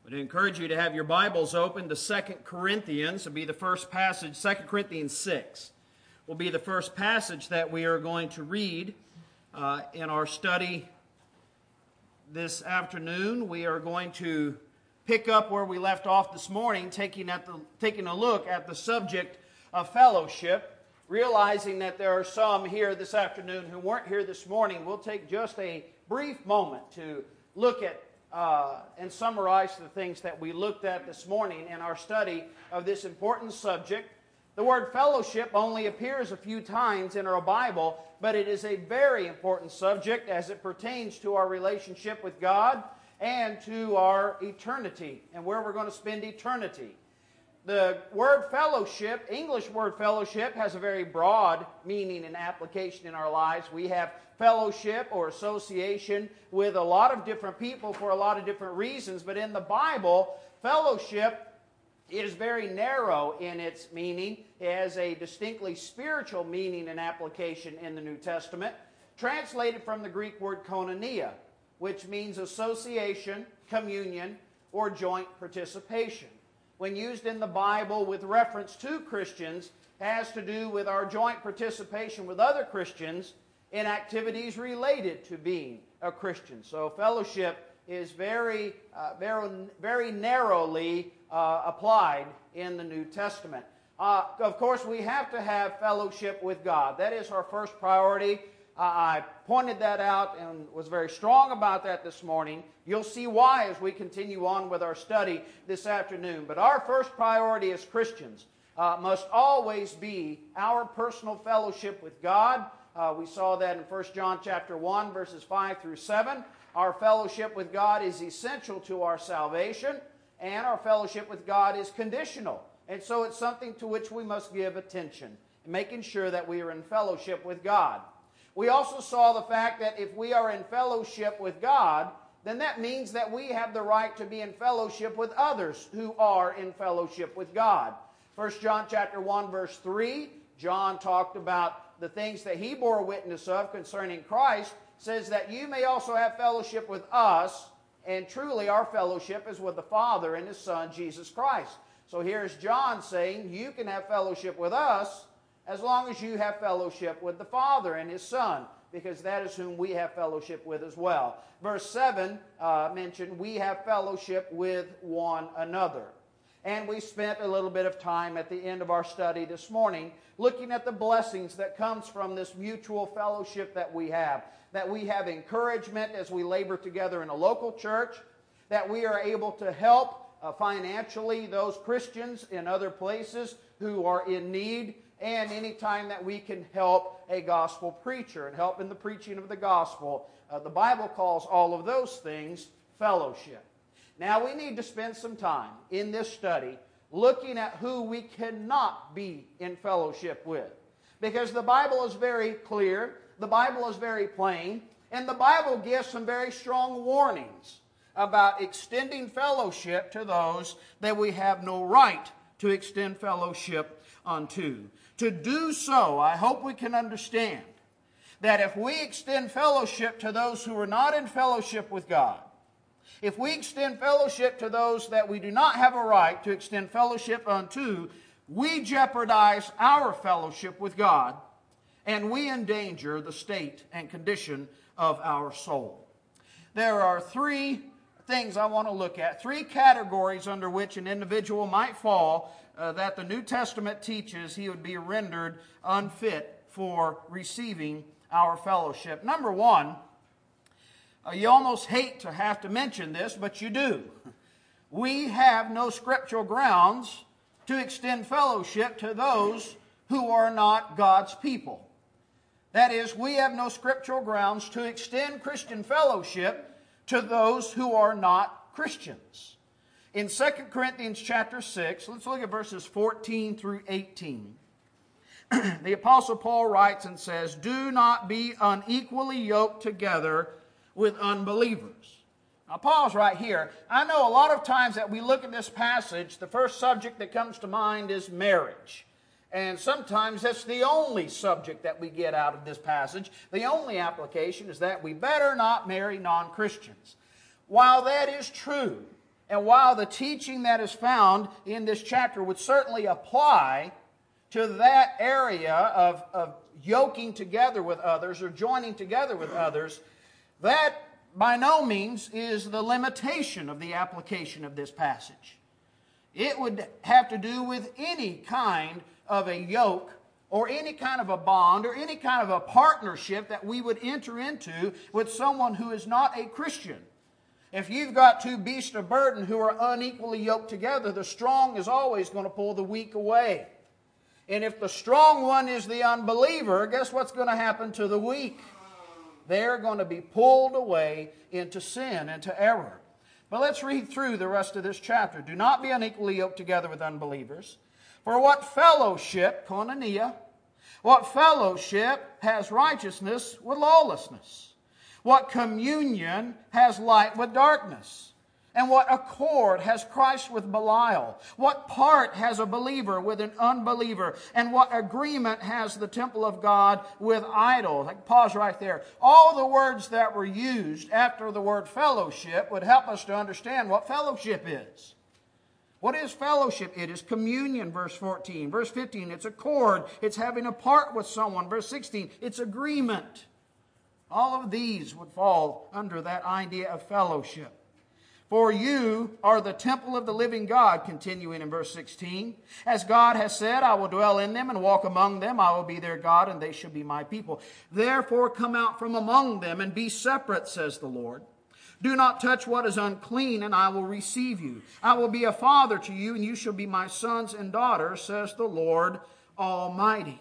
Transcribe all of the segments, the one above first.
I would encourage you to have your Bibles open to 2 Corinthians. It'll be the first passage. 2 Corinthians 6 will be the first passage that we are going to read in our study this afternoon. We are going to pick up where we left off this morning, taking a look at the subject of fellowship, realizing that there are some here this afternoon who weren't here this morning. We'll take just a brief moment to look at and summarize the things that we looked at this morning in our study of this important subject. The word fellowship only appears a few times in our Bible, but it is a very important subject as it pertains to our relationship with God and to our eternity and where we're going to spend eternity. The word fellowship, English word fellowship, has a very broad meaning and application in our lives. We have fellowship or association with a lot of different people for a lot of different reasons, but in the Bible, fellowship is very narrow in its meaning. It has a distinctly spiritual meaning and application in the New Testament, translated from the Greek word koinonia, which means association, communion, or joint participation. When used in the Bible with reference to Christians, has to do with our joint participation with other Christians in activities related to being a Christian. So fellowship is very narrowly applied in the New Testament. Of course, we have to have fellowship with God. That is our first priority. I pointed that out and was very strong about that this morning. You'll see why as we continue on with our study this afternoon. But our first priority as Christians must always be our personal fellowship with God. We saw that in 1 John chapter 1, verses 5 through 7. Our fellowship with God is essential to our salvation, and our fellowship with God is conditional. And so it's something to which we must give attention, making sure that we are in fellowship with God. We also saw the fact that if we are in fellowship with God, then that means that we have the right to be in fellowship with others who are in fellowship with God. 1 John chapter 1, verse 3, John talked about the things that he bore witness of concerning Christ, says that you may also have fellowship with us, and truly our fellowship is with the Father and His Son, Jesus Christ. So here's John saying you can have fellowship with us as long as you have fellowship with the Father and His Son, because that is whom we have fellowship with as well. Verse 7 mentioned we have fellowship with one another. And we spent a little bit of time at the end of our study this morning looking at the blessings that comes from this mutual fellowship that we have encouragement as we labor together in a local church, that we are able to help financially those Christians in other places who are in need, and any time that we can help a gospel preacher and help in the preaching of the gospel. The Bible calls all of those things fellowship. Now we need to spend some time in this study looking at who we cannot be in fellowship with. Because the Bible is very clear, the Bible is very plain, and the Bible gives some very strong warnings about extending fellowship to those that we have no right to extend fellowship unto. To do so, I hope we can understand that if we extend fellowship to those who are not in fellowship with God, if we extend fellowship to those that we do not have a right to extend fellowship unto, we jeopardize our fellowship with God, and we endanger the state and condition of our soul. There are three things I want to look at, three categories under which an individual might fall that the New Testament teaches he would be rendered unfit for receiving our fellowship. Number one, you almost hate to have to mention this, but you do. We have no scriptural grounds to extend fellowship to those who are not God's people. That is, we have no scriptural grounds to extend Christian fellowship to those who are not Christians. In 2 Corinthians chapter 6, let's look at verses 14 through 18. The Apostle Paul writes and says, "Do not be unequally yoked together with unbelievers." Now pause right here. I know a lot of times that we look at this passage, the first subject that comes to mind is marriage. And sometimes that's the only subject that we get out of this passage. The only application is that we better not marry non-Christians. While that is true, And while the teaching that is found in this chapter would certainly apply to that area of yoking together with others or joining together with others, that by no means is the limitation of the application of this passage. It would have to do with any kind of a yoke or any kind of a bond or any kind of a partnership that we would enter into with someone who is not a Christian. If you've got two beasts of burden who are unequally yoked together, the strong is always going to pull the weak away. And if the strong one is the unbeliever, guess what's going to happen to the weak? They're going to be pulled away into sin, into error. But let's read through the rest of this chapter. Do not be unequally yoked together with unbelievers. For what fellowship, koinonia, what fellowship has righteousness with lawlessness? What communion has light with darkness? And what accord has Christ with Belial? What part has a believer with an unbeliever? And what agreement has the temple of God with idols? I can pause right there. All the words that were used after the word fellowship would help us to understand what fellowship is. What is fellowship? It is communion, verse 14. Verse 15, it's accord. It's having a part with someone. Verse 16, it's agreement. All of these would fall under that idea of fellowship. For you are the temple of the living God, continuing in verse 16. As God has said, I will dwell in them and walk among them. I will be their God, and they shall be my people. Therefore come out from among them and be separate, says the Lord. Do not touch what is unclean, and I will receive you. I will be a father to you, and you shall be my sons and daughters, says the Lord Almighty.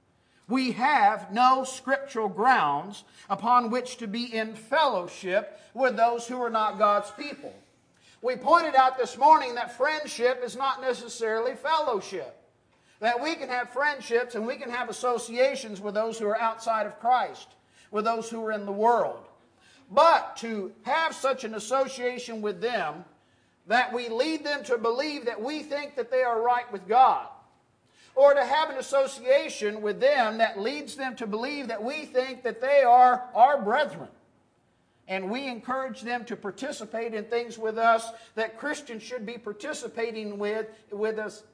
We have no scriptural grounds upon which to be in fellowship with those who are not God's people. We pointed out this morning that friendship is not necessarily fellowship. That we can have friendships and we can have associations with those who are outside of Christ, with those who are in the world. But to have such an association with them that we lead them to believe that we think that they are right with God, or to have an association with them that leads them to believe that we think that they are our brethren. And we encourage them to participate in things with us that Christians should be participating with us,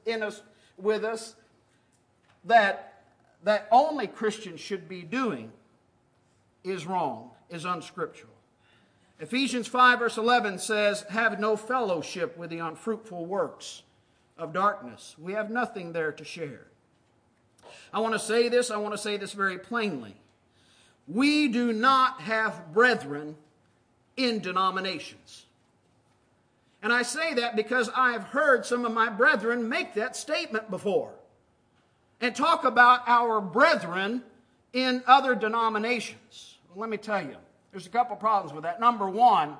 that only Christians should be doing is wrong, is unscriptural. Ephesians 5 verse 11 says, have no fellowship with the unfruitful works of darkness. We have nothing there to share. I want to say this very plainly. We do not have brethren in denominations. And I say that because I have heard some of my brethren make that statement before and talk about our brethren in other denominations. Well, let me tell you, there's a couple problems with that. Number one,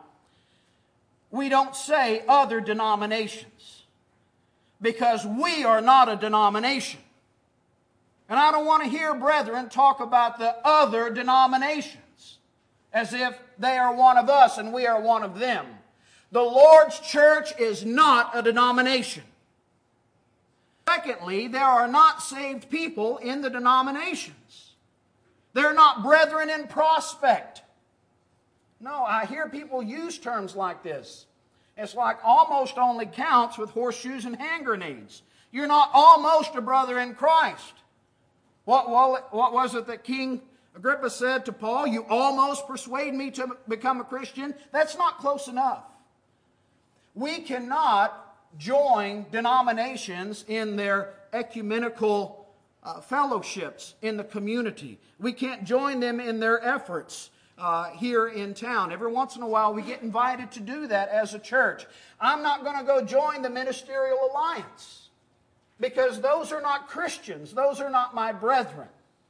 we don't say other denominations, because we are not a denomination. And I don't want to hear brethren talk about the other denominations as if they are one of us and we are one of them. The Lord's church is not a denomination. Secondly, there are not saved people in the denominations. They're not brethren in prospect. No, I hear people use terms like this. It's like almost only counts with horseshoes and hand grenades. You're not almost a brother in Christ. What was it that King Agrippa said to Paul? You almost persuade me to become a Christian. That's not close enough. We cannot join denominations in their ecumenical fellowships in the community. We can't join them in their efforts here in town. Every once in a while we get invited to do that as a church. I'm not going to go join the Ministerial Alliance because those are not Christians. Those are not my brethren.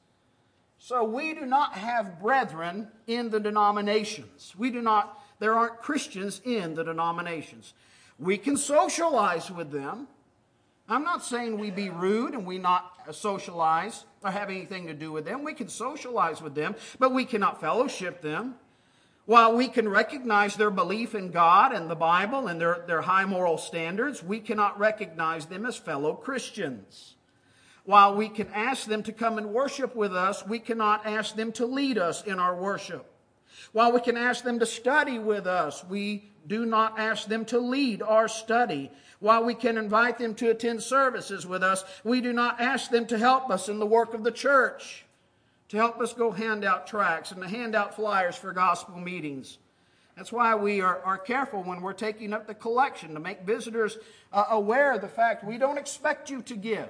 So we do not have brethren in the denominations. There aren't Christians in the denominations. We can socialize with them. I'm not saying we be rude and we not socialize or have anything to do with them. We can socialize with them, but we cannot fellowship them. While we can recognize their belief in God and the Bible and their high moral standards, we cannot recognize them as fellow Christians. While we can ask them to come and worship with us, we cannot ask them to lead us in our worship. While we can ask them to study with us, we do not ask them to lead our study. While we can invite them to attend services with us, we do not ask them to help us in the work of the church, to help us go hand out tracts and to hand out flyers for gospel meetings. That's why we are careful when we're taking up the collection, to make visitors aware of the fact we don't expect you to give,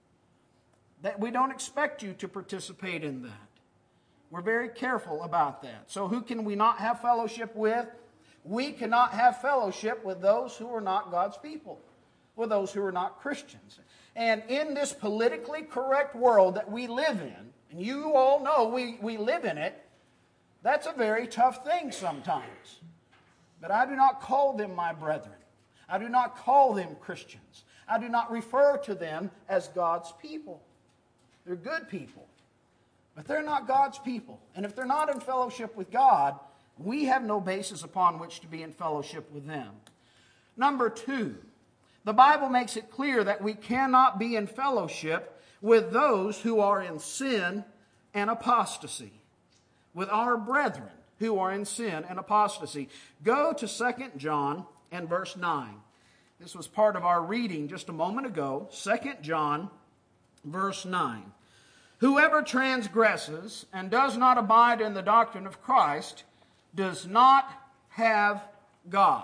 that we don't expect you to participate in that. We're very careful about that. So who can we not have fellowship with? We cannot have fellowship with those who are not God's people, with those who are not Christians. And in this politically correct world that we live in, and you all know we live in it, that's a very tough thing sometimes. But I do not call them my brethren. I do not call them Christians. I do not refer to them as God's people. They're good people. But they're not God's people. And if they're not in fellowship with God, we have no basis upon which to be in fellowship with them. Number 2, the Bible makes it clear that we cannot be in fellowship with those who are in sin and apostasy, with our brethren who are in sin and apostasy. Go to 2 John and verse 9. This was part of our reading just a moment ago. 2 John, verse 9. Whoever transgresses and does not abide in the doctrine of Christ does not have God.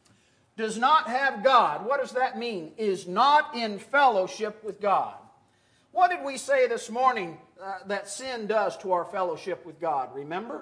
Does not have God. What does that mean? Is not in fellowship with God. What did we say this morning that sin does to our fellowship with God? Remember?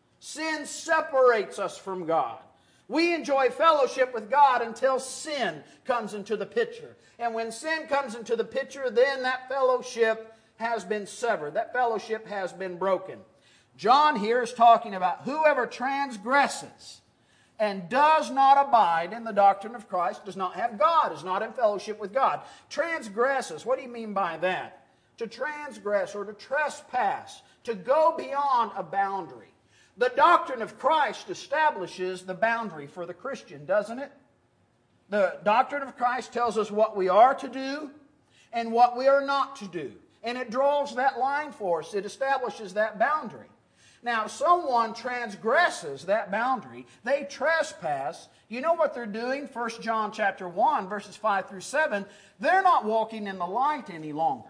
Sin separates us from God. We enjoy fellowship with God until sin comes into the picture. And when sin comes into the picture, then that fellowship has been severed. That fellowship has been broken. John here is talking about whoever transgresses and does not abide in the doctrine of Christ does not have God, is not in fellowship with God. Transgresses, what do you mean by that? To transgress or to trespass, to go beyond a boundary. The doctrine of Christ establishes the boundary for the Christian, doesn't it? The doctrine of Christ tells us what we are to do and what we are not to do. And it draws that line for us. It establishes that boundary. Now, if someone transgresses that boundary, they trespass, you know what they're doing? 1 John chapter 1, verses 5 through 7, they're not walking in the light any longer.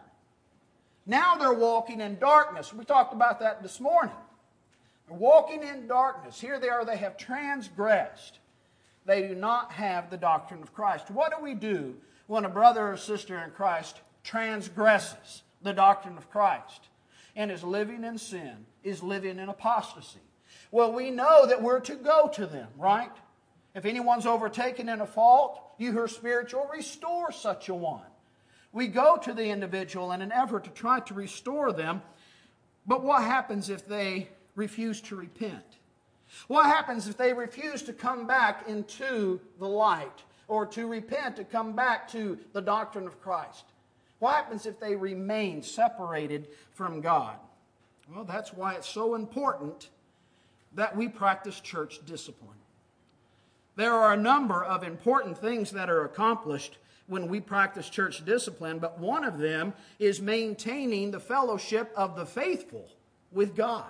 Now they're walking in darkness. We talked about that this morning. They're walking in darkness. Here they are, they have transgressed. They do not have the doctrine of Christ. What do we do when a brother or sister in Christ transgresses the doctrine of Christ and is living in sin, is living in apostasy? Well, we know that we're to go to them, right? If anyone's overtaken in a fault, you who are spiritual, restore such a one. We go to the individual in an effort to try to restore them. But what happens if they refuse to repent? What happens if they refuse to come back into the light or to repent, to come back to the doctrine of Christ? What happens if they remain separated from God? Well, that's why it's so important that we practice church discipline. There are a number of important things that are accomplished when we practice church discipline, but one of them is maintaining the fellowship of the faithful with God.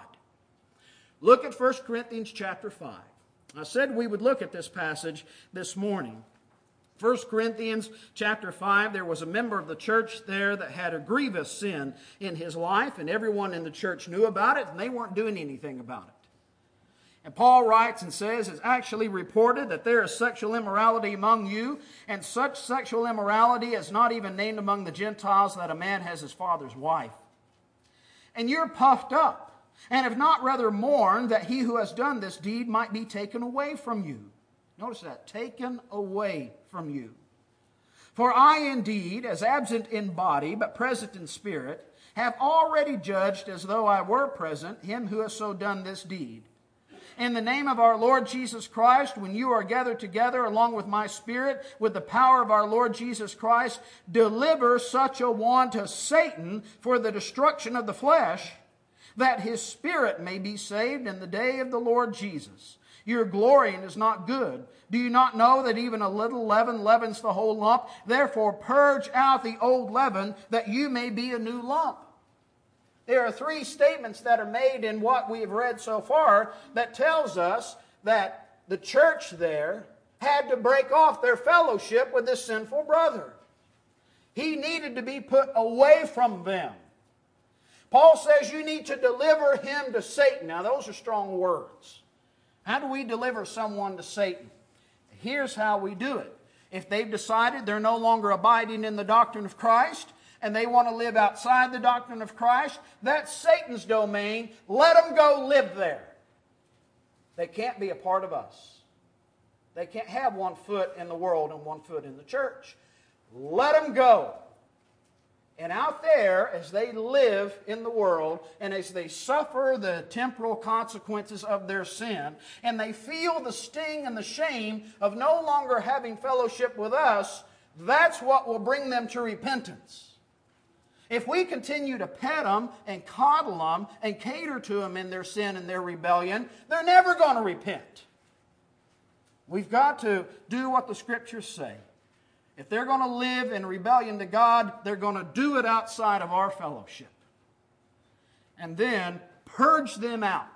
Look at 1 Corinthians chapter 5. I said we would look at this passage this morning. 1 Corinthians chapter 5, there was a member of the church there that had a grievous sin in his life, and everyone in the church knew about it, and they weren't doing anything about it. And Paul writes and says, it's actually reported that there is sexual immorality among you, and such sexual immorality is not even named among the Gentiles, that a man has his father's wife. And you're puffed up, and have not rather mourned that he who has done this deed might be taken away from you. Notice that, taken away from you. For I indeed, as absent in body, but present in spirit, have already judged as though I were present him who has so done this deed. In the name of our Lord Jesus Christ, when you are gathered together along with my spirit, with the power of our Lord Jesus Christ, deliver such a one to Satan for the destruction of the flesh, that his spirit may be saved in the day of the Lord Jesus. Your glorying is not good. Do you not know that even a little leaven leavens the whole lump? Therefore purge out the old leaven, that you may be a new lump. There are three statements that are made in what we have read so far that tells us that the church there had to break off their fellowship with this sinful brother. He needed to be put away from them. Paul says you need to deliver him to Satan. Now those are strong words. How do we deliver someone to Satan? Here's how we do it. If they've decided they're no longer abiding in the doctrine of Christ, and they want to live outside the doctrine of Christ, that's Satan's domain. Let them go live there. They can't be a part of us. They can't have 1 foot in the world and 1 foot in the church. Let them go. And out there, as they live in the world, and as they suffer the temporal consequences of their sin, and they feel the sting and the shame of no longer having fellowship with us, that's what will bring them to repentance. If we continue to pet them and coddle them and cater to them in their sin and their rebellion, they're never going to repent. We've got to do what the Scriptures say. If they're going to live in rebellion to God, they're going to do it outside of our fellowship. And then purge them out.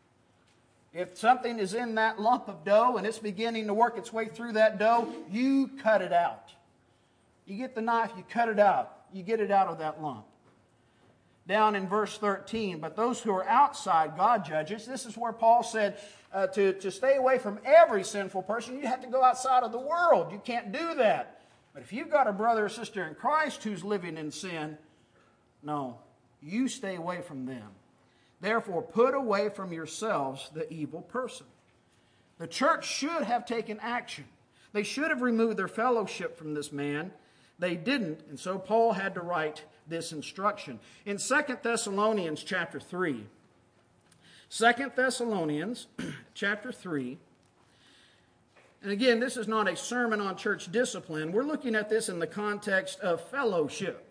If something is in that lump of dough and it's beginning to work its way through that dough, you cut it out. You get the knife, you cut it out. You get it out of that lump. Down in verse 13, but those who are outside, God judges. This is where Paul said to stay away from every sinful person, you have to go outside of the world. You can't do that. But if you've got a brother or sister in Christ who's living in sin, no, you stay away from them. Therefore, put away from yourselves the evil person. The church should have taken action. They should have removed their fellowship from this man. They didn't, and so Paul had to write this instruction. In 2 Thessalonians chapter 3, 2 Thessalonians chapter 3, and again, this is not a sermon on church discipline. We're looking at this in the context of fellowship.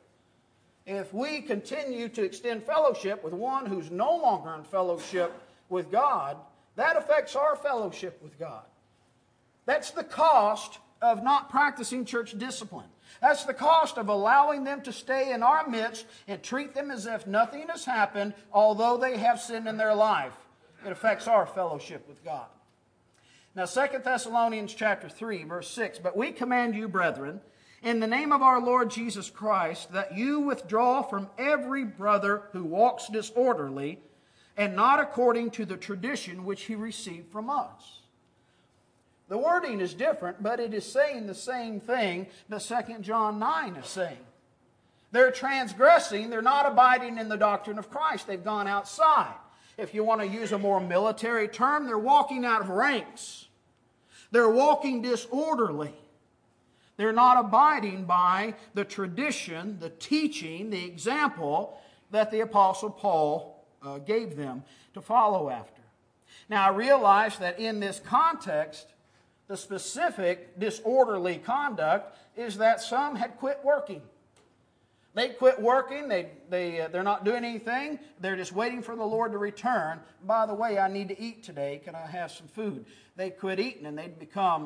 If we continue to extend fellowship with one who's no longer in fellowship with God, that affects our fellowship with God. That's the cost of not practicing church discipline. That's the cost of allowing them to stay in our midst and treat them as if nothing has happened, although they have sin in their life. It affects our fellowship with God. Now, 2 Thessalonians chapter 3, verse 6, but we command you, brethren, in the name of our Lord Jesus Christ, that you withdraw from every brother who walks disorderly, and not according to the tradition which he received from us. The wording is different, but it is saying the same thing that 2 John 9 is saying. They're transgressing, they're not abiding in the doctrine of Christ. They've gone outside. If you want to use a more military term, they're walking out of ranks. They're walking disorderly. They're not abiding by the tradition, the teaching, the example that the Apostle Paul gave them to follow after. Now, I realize that in this context, the specific disorderly conduct is that some had quit working. They quit working, they're not doing anything, they're just waiting for the Lord to return. By the way, I need to eat today, can I have some food? They quit eating and they'd become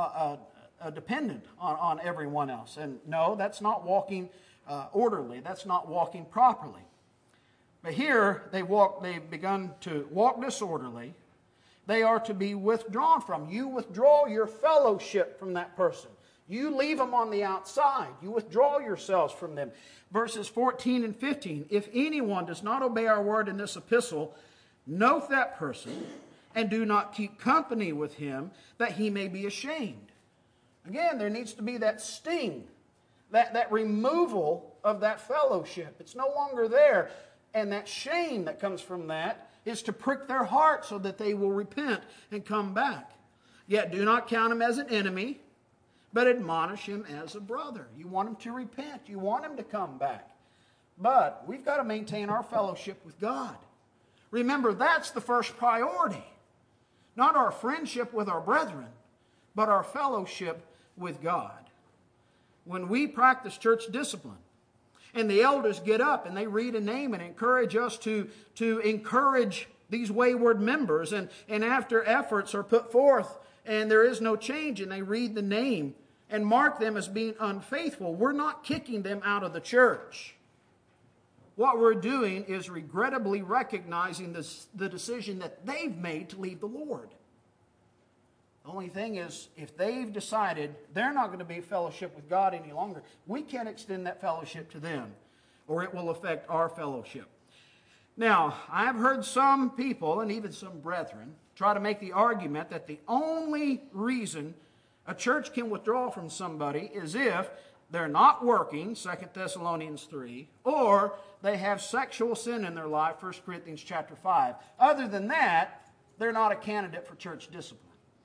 dependent on everyone else. And no, that's not walking orderly, that's not walking properly. But here, they've begun to walk disorderly. They are to be withdrawn from. You withdraw your fellowship from that person. You leave them on the outside. You withdraw yourselves from them. Verses 14 and 15. If anyone does not obey our word in this epistle, note that person and do not keep company with him, that he may be ashamed. Again, there needs to be that sting, that removal of that fellowship. It's no longer there. And that shame that comes from that is to prick their heart so that they will repent and come back. Yet do not count him as an enemy, but admonish him as a brother. You want him to repent. You want him to come back. But we've got to maintain our fellowship with God. Remember, that's the first priority. Not our friendship with our brethren, but our fellowship with God. When we practice church discipline, and the elders get up and they read a name and encourage us to encourage these wayward members. And after efforts are put forth and there is no change and they read the name and mark them as being unfaithful, we're not kicking them out of the church. what we're doing is regrettably recognizing the decision that they've made to leave the Lord. The only thing is, if they've decided they're not going to be fellowship with God any longer, we can't extend that fellowship to them, or it will affect our fellowship. Now, I've heard some people, and even some brethren, try to make the argument that the only reason a church can withdraw from somebody is if they're not working, 2 Thessalonians 3, or they have sexual sin in their life, 1 Corinthians chapter 5. Other than that, they're not a candidate for church discipline.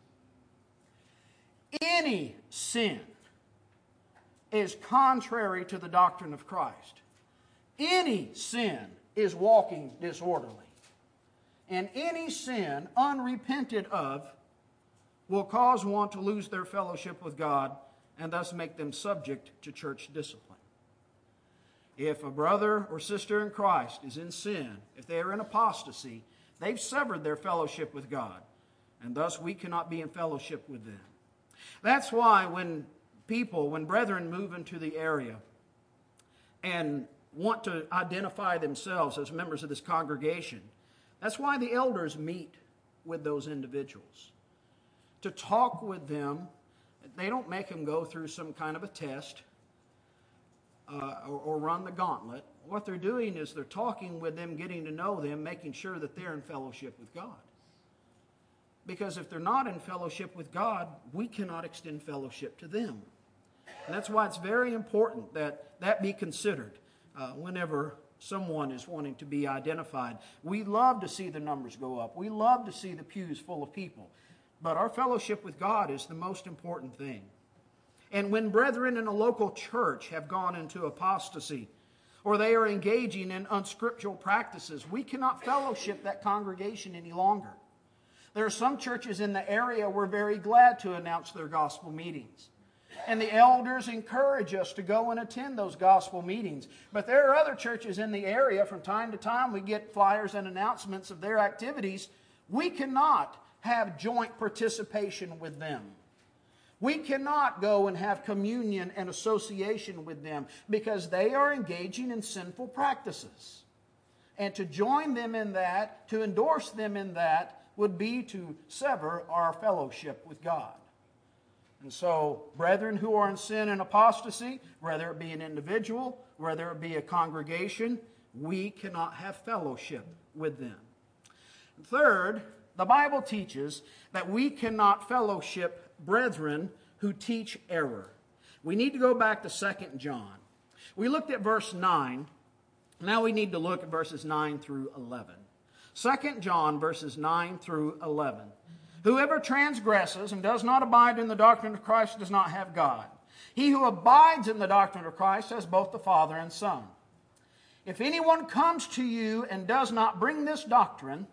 Any sin is contrary to the doctrine of Christ. Any sin is walking disorderly. And any sin unrepented of will cause one to lose their fellowship with God and thus make them subject to church discipline. If a brother or sister in Christ is in sin, if they are in apostasy, they've severed their fellowship with God, and thus we cannot be in fellowship with them. That's why when brethren move into the area and want to identify themselves as members of this congregation, that's why the elders meet with those individuals. To talk with them, they don't make them go through some kind of a test or run the gauntlet. What they're doing is they're talking with them, getting to know them, making sure that they're in fellowship with God. Because if they're not in fellowship with God, we cannot extend fellowship to them. And that's why it's very important that that be considered whenever someone is wanting to be identified. We love to see the numbers go up. We love to see the pews full of people. But our fellowship with God is the most important thing. And when brethren in a local church have gone into apostasy, or they are engaging in unscriptural practices, we cannot fellowship that congregation any longer. There are some churches in the area we're very glad to announce their gospel meetings. And the elders encourage us to go and attend those gospel meetings. But there are other churches in the area, from time to time we get flyers and announcements of their activities. We cannot have joint participation with them. We cannot go and have communion and association with them because they are engaging in sinful practices. And to join them in that, to endorse them in that, would be to sever our fellowship with God. And so, brethren who are in sin and apostasy, whether it be an individual, whether it be a congregation, we cannot have fellowship with them. Third, the Bible teaches that we cannot fellowship brethren who teach error. We need to go back to 2 John. We looked at verse 9. Now we need to look at verses 9 through 11. 2 John verses 9 through 11. Whoever transgresses and does not abide in the doctrine of Christ does not have God. He who abides in the doctrine of Christ has both the Father and Son. If anyone comes to you and does not bring this doctrine,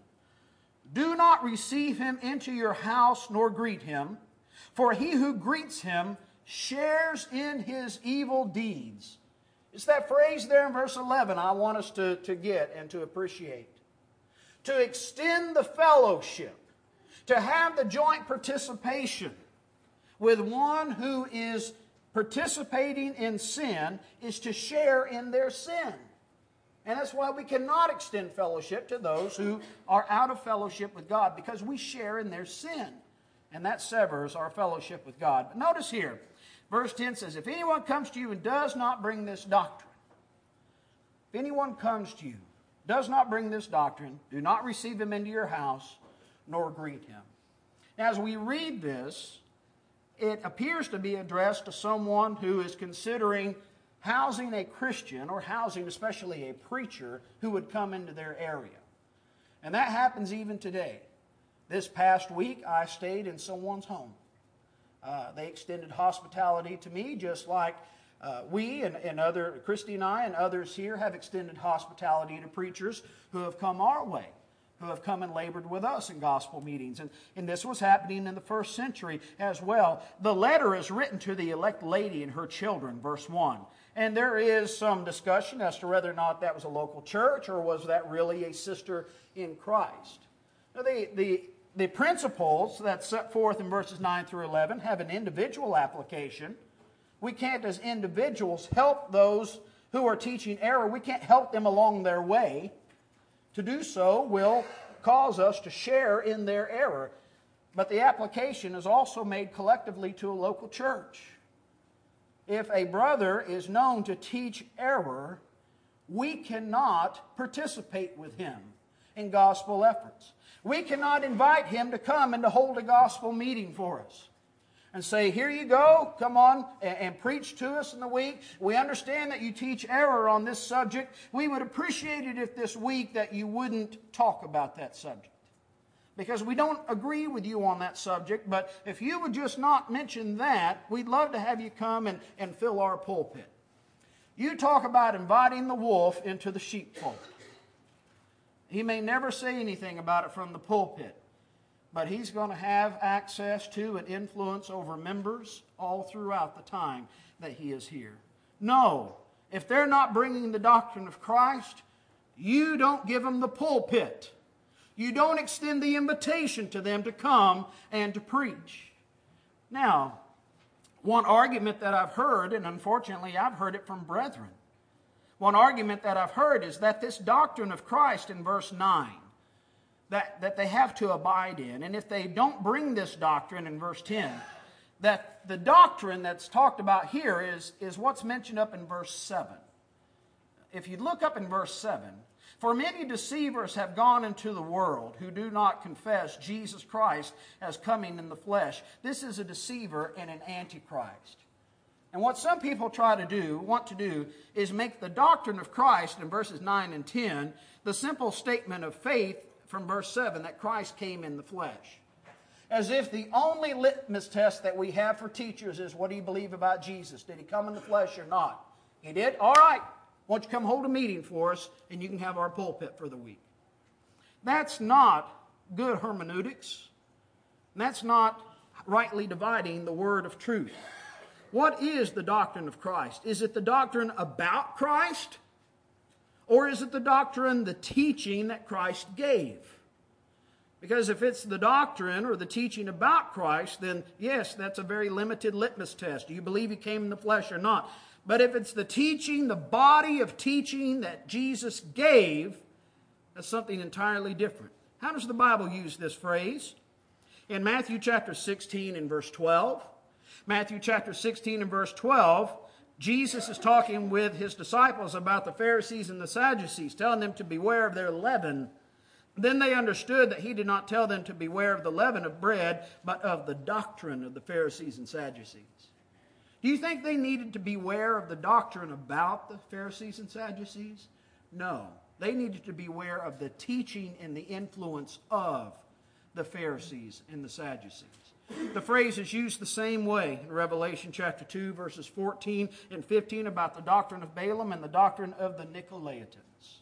do not receive him into your house nor greet him, for he who greets him shares in his evil deeds. It's that phrase there in verse 11 I want us to get and to appreciate. To extend the fellowship, to have the joint participation with one who is participating in sin is to share in their sin. And that's why we cannot extend fellowship to those who are out of fellowship with God, because we share in their sin. And that severs our fellowship with God. But notice here, verse 10 says, if anyone comes to you and does not bring this doctrine, if anyone comes to you, does not bring this doctrine, do not receive him into your house, nor greet him. Now, as we read this, it appears to be addressed to someone who is considering housing a Christian, or housing especially a preacher, who would come into their area. And that happens even today. This past week, I stayed in someone's home. They extended hospitality to me, just like we and other, Christy and I and others here have extended hospitality to preachers who have come our way, who have come and labored with us in gospel meetings. And this was happening in the first century as well. The letter is written to the elect lady and her children, verse 1. And there is some discussion as to whether or not that was a local church or was that really a sister in Christ. Now, the principles that's set forth in verses 9 through 11 have an individual application. We can't, as individuals, help those who are teaching error, we can't help them along their way. To do so will cause us to share in their error. But the application is also made collectively to a local church. If a brother is known to teach error, we cannot participate with him in gospel efforts. We cannot invite him to come and to hold a gospel meeting for us and say, here you go, come on and preach to us in the week. We understand that you teach error on this subject. We would appreciate it if this week that you wouldn't talk about that subject, because we don't agree with you on that subject. But if you would just not mention that, we'd love to have you come and fill our pulpit. You talk about inviting the wolf into the sheepfold. He may never say anything about it from the pulpit, but he's going to have access to and influence over members all throughout the time that he is here. No, if they're not bringing the doctrine of Christ, you don't give them the pulpit. You don't extend the invitation to them to come and to preach. Now, one argument that I've heard, and unfortunately I've heard it from brethren, one argument that I've heard is that this doctrine of Christ in verse 9, that they have to abide in, and if they don't bring this doctrine in verse 10, that the doctrine that's talked about here is what's mentioned up in verse 7. If you look up in verse 7, for many deceivers have gone into the world who do not confess Jesus Christ as coming in the flesh. This is a deceiver and an antichrist. And what some people want to do, is make the doctrine of Christ in verses 9 and 10 the simple statement of faith from verse 7 that Christ came in the flesh. As if the only litmus test that we have for teachers is, what do you believe about Jesus? Did he come in the flesh or not? He did? All right. Why don't you come hold a meeting for us and you can have our pulpit for the week. That's not good hermeneutics. That's not rightly dividing the word of truth. What is the doctrine of Christ? Is it the doctrine about Christ? Or is it the doctrine, the teaching that Christ gave? Because if it's the doctrine or the teaching about Christ, then yes, that's a very limited litmus test. Do you believe he came in the flesh or not? But if it's the teaching, the body of teaching that Jesus gave, that's something entirely different. How does the Bible use this phrase? In Matthew chapter 16 and verse 12. Matthew chapter 16 and verse 12, Jesus is talking with his disciples about the Pharisees and the Sadducees, telling them to beware of their leaven. Then they understood that he did not tell them to beware of the leaven of bread, but of the doctrine of the Pharisees and Sadducees. Do you think they needed to beware of the doctrine about the Pharisees and Sadducees? No. They needed to beware of the teaching and the influence of the Pharisees and the Sadducees. The phrase is used the same way in Revelation chapter 2, verses 14 and 15 about the doctrine of Balaam and the doctrine of the Nicolaitans.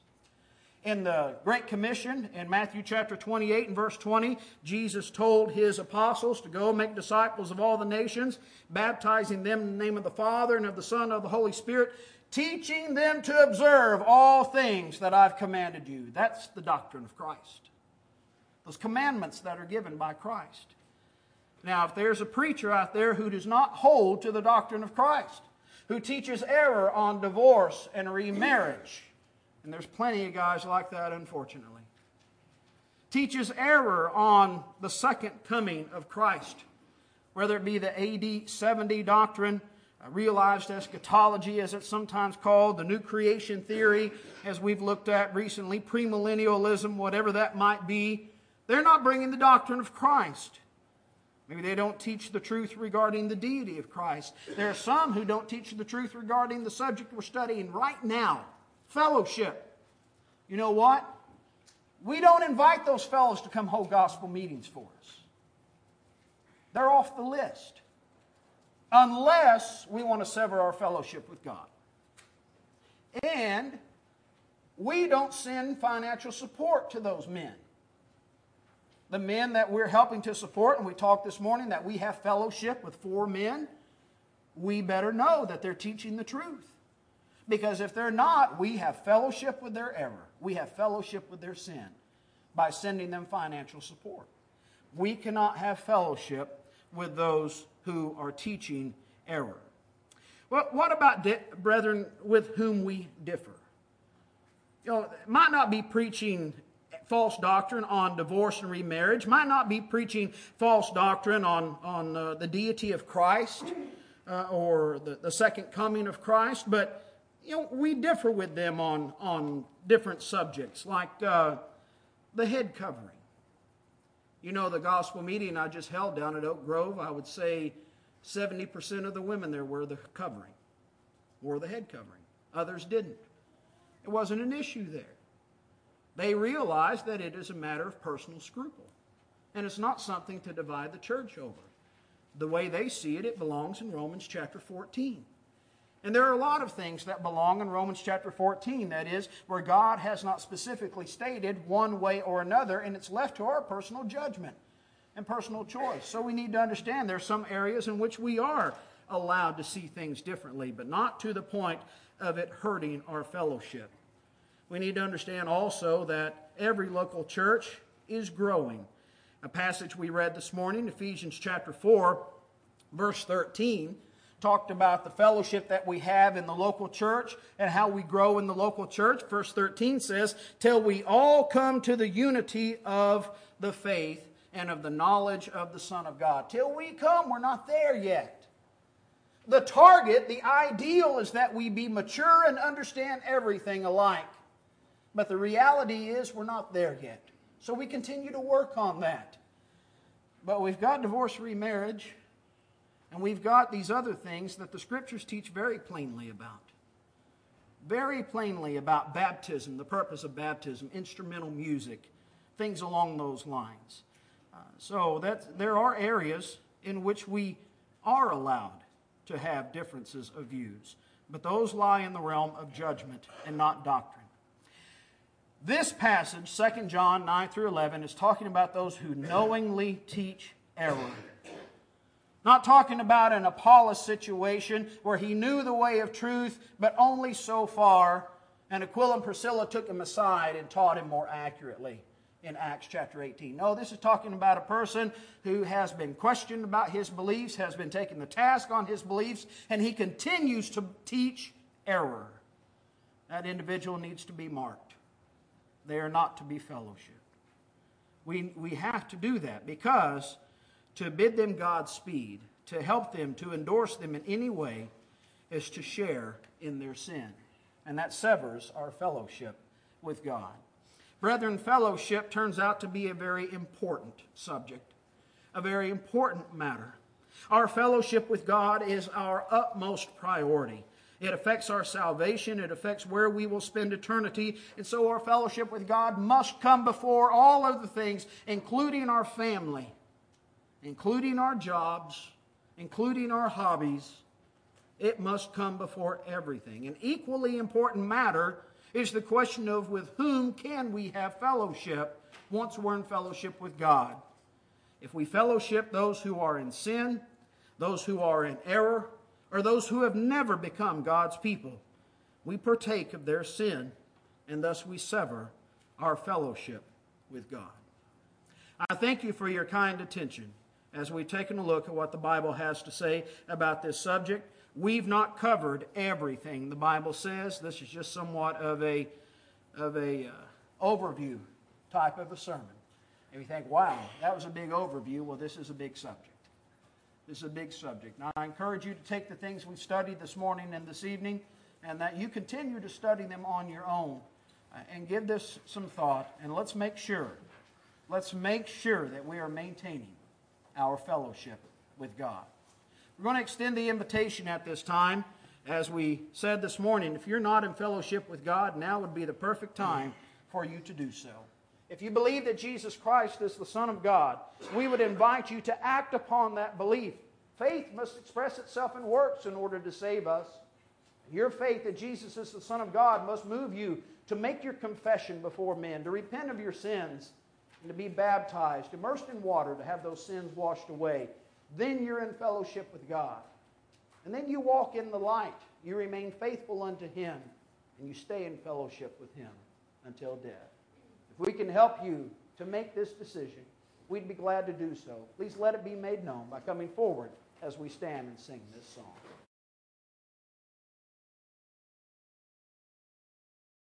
In the Great Commission, in Matthew chapter 28 and verse 20, Jesus told his apostles to go make disciples of all the nations, baptizing them in the name of the Father and of the Son and of the Holy Spirit, teaching them to observe all things that I've commanded you. That's the doctrine of Christ. Those commandments that are given by Christ. Now, if there's a preacher out there who does not hold to the doctrine of Christ, who teaches error on divorce and remarriage, and there's plenty of guys like that, unfortunately, teaches error on the second coming of Christ, whether it be the AD 70 doctrine, realized eschatology as it's sometimes called, the new creation theory as we've looked at recently, premillennialism, whatever that might be, they're not bringing the doctrine of Christ. Maybe they don't teach the truth regarding the deity of Christ. There are some who don't teach the truth regarding the subject we're studying right now, fellowship. You know what? We don't invite those fellows to come hold gospel meetings for us. They're off the list. Unless we want to sever our fellowship with God. And we don't send financial support to those men. The men that we're helping to support, and we talked this morning that we have fellowship with 4 men, we better know that they're teaching the truth. Because if they're not, we have fellowship with their error. We have fellowship with their sin by sending them financial support. We cannot have fellowship with those who are teaching error. Well, what about brethren with whom we differ? It might not be preaching false doctrine on divorce and remarriage, might not be preaching false doctrine on the deity of Christ or the second coming of Christ, but we differ with them on different subjects, like the head covering. The gospel meeting I just held down at Oak Grove, I would say 70% of the women there wore the covering, wore the head covering. Others didn't. It wasn't an issue there. They realized that it is a matter of personal scruple, and it's not something to divide the church over. The way they see it, it belongs in Romans chapter 14. And there are a lot of things that belong in Romans chapter 14, that is, where God has not specifically stated one way or another, and it's left to our personal judgment and personal choice. So we need to understand there are some areas in which we are allowed to see things differently, but not to the point of it hurting our fellowship. We need to understand also that every local church is growing. A passage we read this morning, Ephesians chapter 4, verse 13, talked about the fellowship that we have in the local church and how we grow in the local church. Verse 13 says, till we all come to the unity of the faith and of the knowledge of the Son of God. Till we come, we're not there yet. The target, the ideal, is that we be mature and understand everything alike. But the reality is we're not there yet. So we continue to work on that. But we've got divorce, remarriage, and we've got these other things that the Scriptures teach very plainly about. Very plainly about baptism, the purpose of baptism, instrumental music, things along those lines. So there are areas in which we are allowed to have differences of views. But those lie in the realm of judgment and not doctrine. This passage, 2 John 9 through 11, is talking about those who knowingly teach error. Not talking about an Apollos situation where he knew the way of truth, but only so far, and Aquila and Priscilla took him aside and taught him more accurately in Acts chapter 18. No, this is talking about a person who has been questioned about his beliefs, has been taken to task on his beliefs, and he continues to teach error. That individual needs to be marked. They are not to be fellowship. We have to do that because to bid them Godspeed, to help them, to endorse them in any way, is to share in their sin. And that severs our fellowship with God. Brethren, fellowship turns out to be a very important subject, a very important matter. Our fellowship with God is our utmost priority. It affects our salvation. It affects where we will spend eternity. And so our fellowship with God must come before all other things, including our family, including our jobs, including our hobbies. It must come before everything. An equally important matter is the question of with whom can we have fellowship once we're in fellowship with God. If we fellowship those who are in sin, those who are in error, or those who have never become God's people, we partake of their sin, and thus we sever our fellowship with God. I thank you for your kind attention as we've taken a look at what the Bible has to say about this subject. We've not covered everything the Bible says. This is just somewhat of a overview type of a sermon. And you think, wow, that was a big overview. Well, this is a big subject. This is a big subject. Now, I encourage you to take the things we've studied this morning and this evening, and that you continue to study them on your own, and give this some thought, and let's make sure that we are maintaining our fellowship with God. We're going to extend the invitation at this time. As we said this morning, if you're not in fellowship with God, now would be the perfect time for you to do so. If you believe that Jesus Christ is the Son of God, we would invite you to act upon that belief. Faith must express itself in works in order to save us. Your faith that Jesus is the Son of God must move you to make your confession before men, to repent of your sins, and to be baptized, immersed in water, to have those sins washed away. Then you're in fellowship with God. And then you walk in the light. You remain faithful unto Him, and you stay in fellowship with Him until death. If we can help you to make this decision, we'd be glad to do so. Please let it be made known by coming forward as we stand and sing this song.